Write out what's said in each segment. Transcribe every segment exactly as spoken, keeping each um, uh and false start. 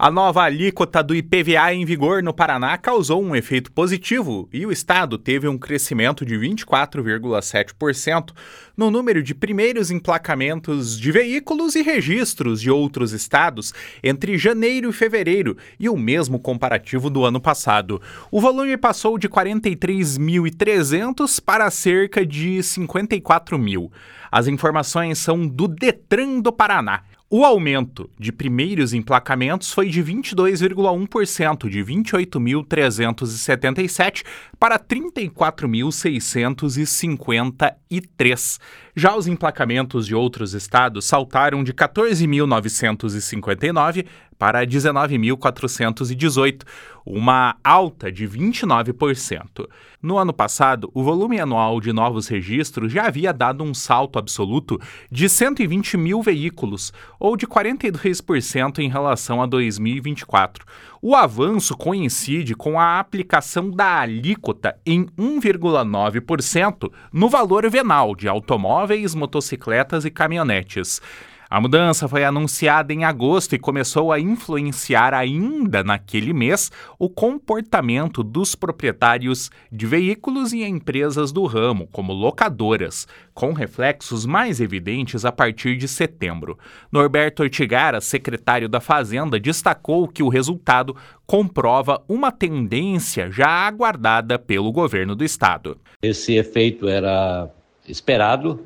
A nova alíquota do I P V A em vigor no Paraná causou um efeito positivo e o estado teve um crescimento de vinte e quatro vírgula sete por cento no número de primeiros emplacamentos de veículos e registros de outros estados entre janeiro e fevereiro e o mesmo comparativo do ano passado. O volume passou de quarenta e três mil e trezentos para cerca de cinquenta e quatro mil. As informações são do Detran do Paraná. O aumento de primeiros emplacamentos foi de vinte e dois vírgula um por cento, de vinte e oito mil trezentos e setenta e sete para trinta e quatro mil seiscentos e cinquenta e três. Já os emplacamentos de outros estados saltaram de quatorze mil novecentos e cinquenta e nove para dezenove mil quatrocentos e dezoito, uma alta de vinte e nove por cento. No ano passado, o volume anual de novos registros já havia dado um salto absoluto de cento e vinte mil veículos, ou de quarenta e dois por cento em relação a dois mil e vinte e quatro. O avanço coincide com a aplicação da alíquota em um vírgula nove por cento no valor venal de automóveis, motocicletas e caminhonetes. A mudança foi anunciada em agosto e começou a influenciar ainda naquele mês o comportamento dos proprietários de veículos e empresas do ramo, como locadoras, com reflexos mais evidentes a partir de setembro. Norberto Ortigara, secretário da Fazenda, destacou que o resultado comprova uma tendência já aguardada pelo governo do estado. Esse efeito era esperado,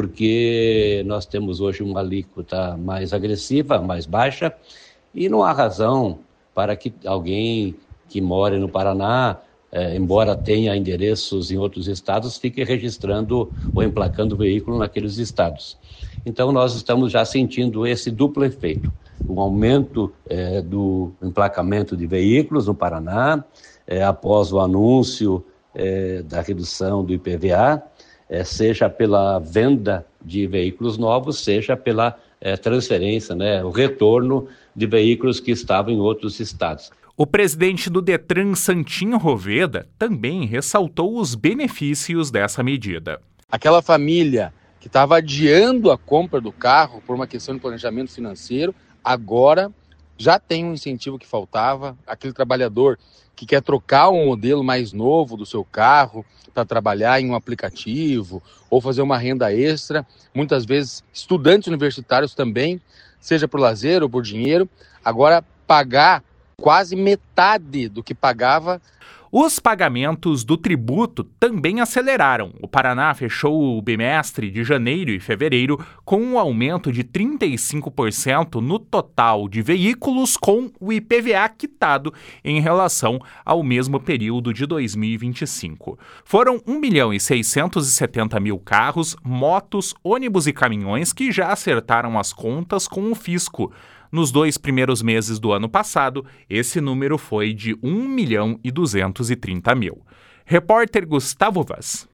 porque nós temos hoje uma alíquota mais agressiva, mais baixa, e não há razão para que alguém que mora no Paraná, eh, embora tenha endereços em outros estados, fique registrando ou emplacando veículo naqueles estados. Então nós estamos já sentindo esse duplo efeito, um aumento eh, do emplacamento de veículos no Paraná, eh, após o anúncio eh, da redução do I P V A, seja pela venda de veículos novos, seja pela é, transferência, né, o retorno de veículos que estavam em outros estados. O presidente do Detran, Santinho Roveda, também ressaltou os benefícios dessa medida. Aquela família que estava adiando a compra do carro por uma questão de planejamento financeiro, agora já tem um incentivo que faltava. Aquele trabalhador que quer trocar um modelo mais novo do seu carro para trabalhar em um aplicativo ou fazer uma renda extra, muitas vezes estudantes universitários também, seja por lazer ou por dinheiro, agora pagar quase metade do que pagava. Os pagamentos do tributo também aceleraram. O Paraná fechou o bimestre de janeiro e fevereiro com um aumento de trinta e cinco por cento no total de veículos com o I P V A quitado em relação ao mesmo período de dois mil e vinte e cinco. Foram um milhão e seiscentos e setenta mil carros, motos, ônibus e caminhões que já acertaram as contas com o fisco. Nos dois primeiros meses do ano passado, esse número foi de um milhão e duzentos e trinta mil. Repórter Gustavo Vaz.